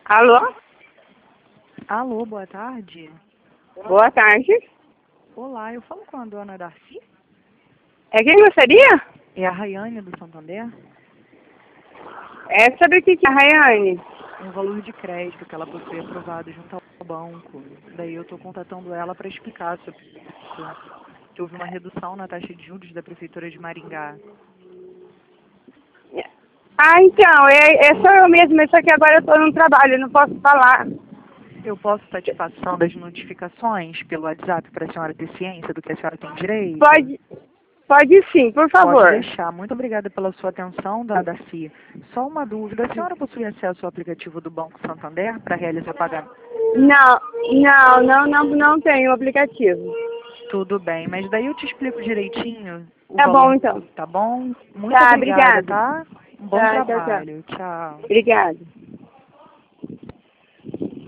Alô? Alô, boa tarde. Boa tarde. Olá, eu falo com a dona Darcy? É quem gostaria? É a Rayane do Santander? É sobre o que é, Rayane? Um valor de crédito que ela possui aprovado junto ao banco. Daí eu estou contatando ela para explicar sobre isso. Que houve uma redução na taxa de juros da Prefeitura de Maringá. Ah, então, sou eu mesma, só que agora eu estou no trabalho, eu não posso falar. Eu posso satisfação das notificações pelo WhatsApp para a senhora ter ciência do que a senhora tem direito? Pode sim, por Pode favor. deixar. Muito obrigada pela sua atenção, dona Darcy. Só uma dúvida. A senhora possui acesso ao aplicativo do Banco Santander para realizar pagamento? Não tenho o aplicativo. Tudo bem, mas daí eu te explico direitinho o Tá bom, valor, então. tá bom? Muito Tá, obrigada, obrigada. tá? Um bom Tá, tchau, tchau. trabalho. Tchau. Obrigada.